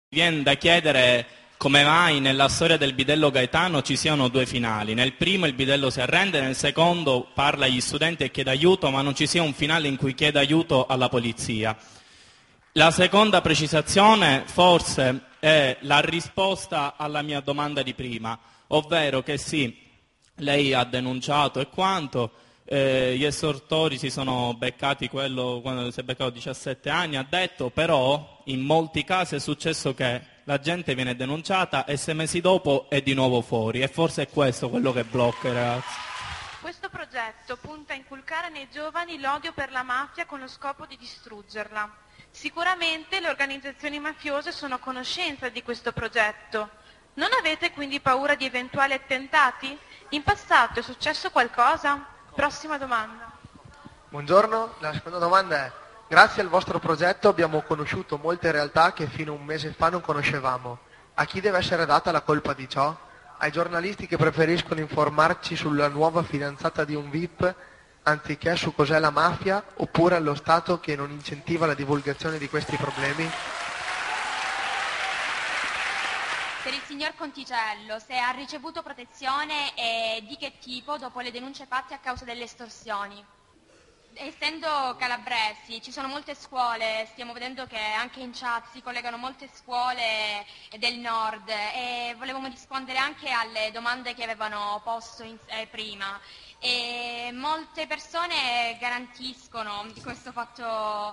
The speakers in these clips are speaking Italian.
Viene da chiedere come mai nella storia del bidello Gaetano ci siano due finali. Nel primo il bidello si arrende, nel secondo parla agli studenti e chiede aiuto, ma non ci sia un finale in cui chiede aiuto alla polizia. La seconda precisazione forse è la risposta alla mia domanda di prima, ovvero che sì, lei ha denunciato e quanto, gli esortori si sono beccati quello quando si è beccato 17 anni, ha detto però in molti casi è successo che la gente viene denunciata e 6 mesi dopo è di nuovo fuori e forse è questo quello che blocca i ragazzi. Questo progetto punta a inculcare nei giovani l'odio per la mafia con lo scopo di distruggerla. Sicuramente le organizzazioni mafiose sono a conoscenza di questo progetto. Non avete quindi paura di eventuali attentati? In passato è successo qualcosa? Prossima domanda. Buongiorno, la seconda domanda è: grazie al vostro progetto abbiamo conosciuto molte realtà che fino a un mese fa non conoscevamo. A chi deve essere data la colpa di ciò? Ai giornalisti che preferiscono informarci sulla nuova fidanzata di un VIP anziché su cos'è la mafia, oppure allo Stato che non incentiva la divulgazione di questi problemi? Per il signor Conticello, se ha ricevuto protezione e di che tipo dopo le denunce fatte a causa delle estorsioni. Essendo calabresi ci sono molte scuole, stiamo vedendo che anche in chat si collegano molte scuole del nord e volevamo rispondere anche alle domande che avevano posto prima. E molte persone garantiscono di questo fatto,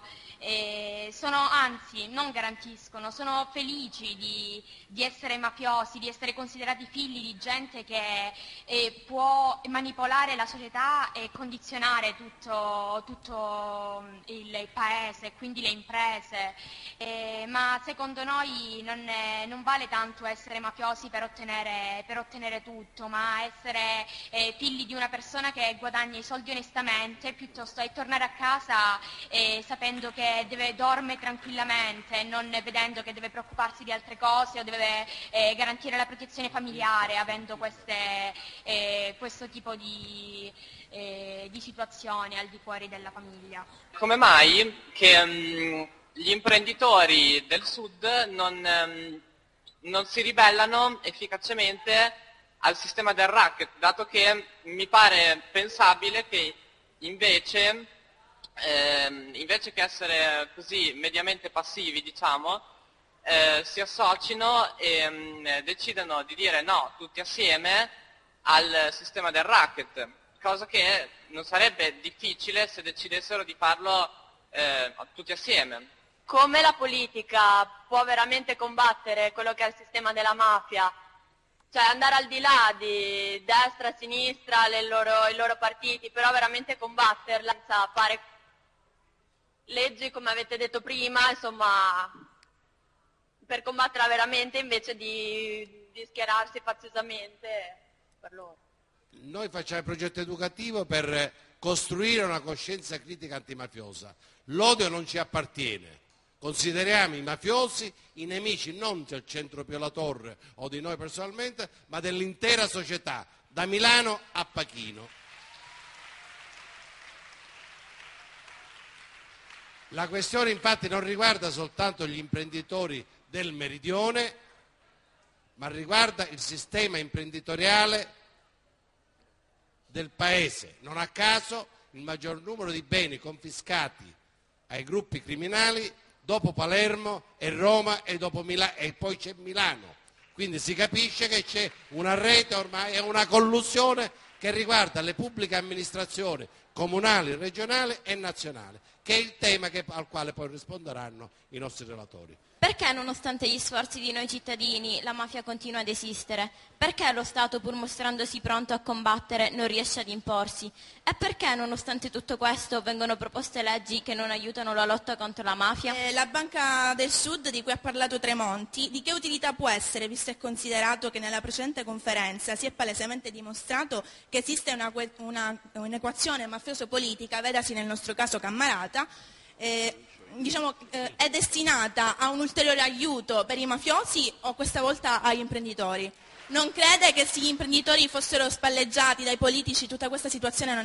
non garantiscono, sono felici di essere mafiosi, di essere considerati figli di gente che può manipolare la società e condizionare tutto il paese, quindi le imprese. Ma secondo noi non vale tanto essere mafiosi per ottenere tutto, ma essere figli di una persona che guadagna i soldi onestamente piuttosto che tornare a casa sapendo che dorme tranquillamente, non vedendo che deve preoccuparsi di altre cose o deve garantire la protezione familiare avendo questo tipo di situazioni al di fuori della famiglia. Come mai che gli imprenditori del sud non si ribellano efficacemente al sistema del racket, dato che mi pare pensabile che invece che essere così mediamente passivi, diciamo, si associno e decidano di dire no tutti assieme al sistema del racket, cosa che non sarebbe difficile se decidessero di farlo tutti assieme. Come la politica può veramente combattere quello che è il sistema della mafia? Cioè andare al di là di destra, sinistra, i loro partiti, però veramente combatterla senza fare leggi come avete detto prima, insomma, per combatterla veramente invece di schierarsi faziosamente per loro. Noi facciamo il progetto educativo per costruire una coscienza critica antimafiosa. L'odio non ci appartiene. Consideriamo i mafiosi i nemici non del centro Pio La Torre o di noi personalmente, ma dell'intera società, da Milano a Pachino. La questione infatti non riguarda soltanto gli imprenditori del meridione, ma riguarda il sistema imprenditoriale del Paese. Non a caso il maggior numero di beni confiscati ai gruppi criminali dopo Palermo e Roma e poi c'è Milano. Quindi si capisce che c'è una rete ormai e una collusione che riguarda le pubbliche amministrazioni comunali, regionali e nazionali, che è il tema al quale poi risponderanno i nostri relatori. Perché nonostante gli sforzi di noi cittadini la mafia continua ad esistere? Perché lo Stato, pur mostrandosi pronto a combattere, non riesce ad imporsi? E perché nonostante tutto questo vengono proposte leggi che non aiutano la lotta contro la mafia? La Banca del Sud di cui ha parlato Tremonti, di che utilità può essere, visto e considerato che nella precedente conferenza si è palesemente dimostrato che esiste un'equazione mafioso-politica, vedasi nel nostro caso Cammarata, è destinata a un ulteriore aiuto per i mafiosi o questa volta agli imprenditori? Non crede che se gli imprenditori fossero spalleggiati dai politici tutta questa situazione non